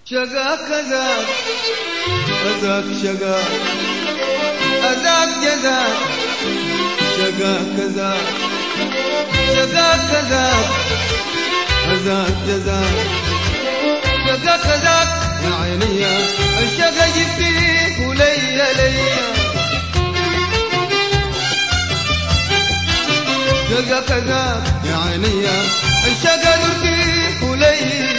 شقاك ذاك أذاك شقاك أذاك جزاك شقاك ذاك شقاك ذاك أذاك جزاك شقاك ذاك يا عيني الشقا جبتيك وليا ليا شقاك ذاك يا عيني الشقا جبتيك وليا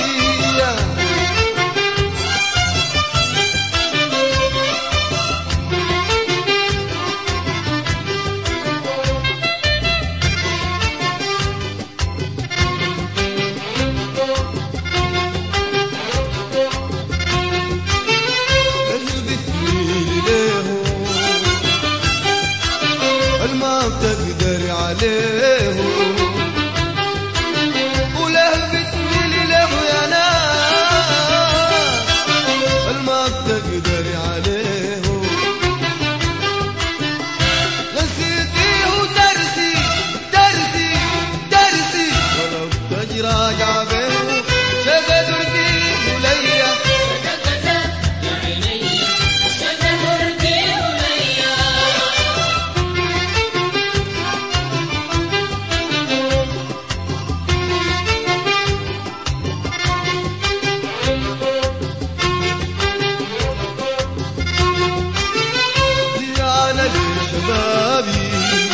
تقدر عليه ولهفتني له يا ناس الما بتقدر عليه نسيتيه درسي درسي درسي ولو تجرى جعبه شقدرتي وليا شبابي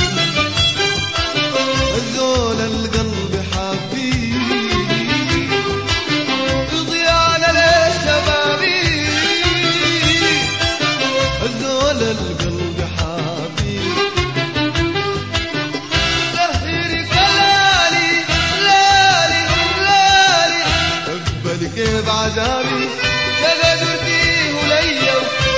الزول القلب حبيبي ضيانا للشبابي الزول القلب حبيبي سهري كلالي لالي لالي اقبل كيف عذابي شقدرتي وليا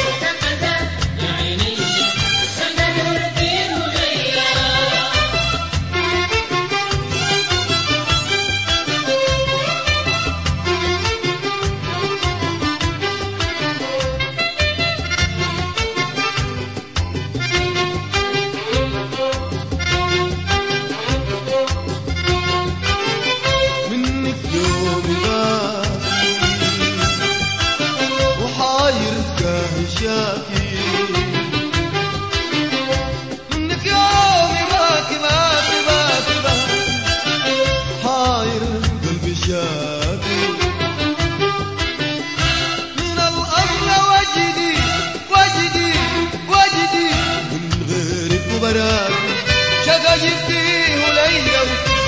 شاكي منك يومي باكي باكي باكي باكي حاير قلبي شاكي من الأرض وجدي وجدي وجدي من غيرك وبراكي شقا جبتيه وليا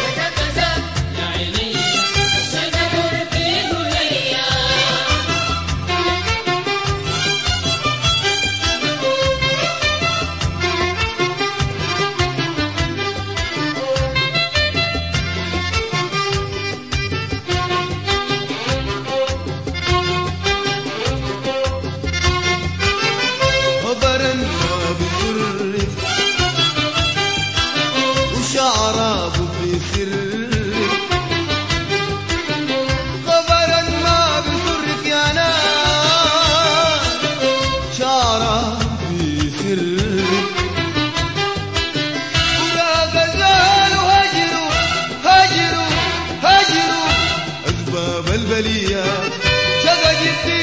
وشعره في سرك خبرا ما بسرك يا ناس شعره في سرك ولا غزال هجروا هجروا هجروا أسباب البلية شقا جبتي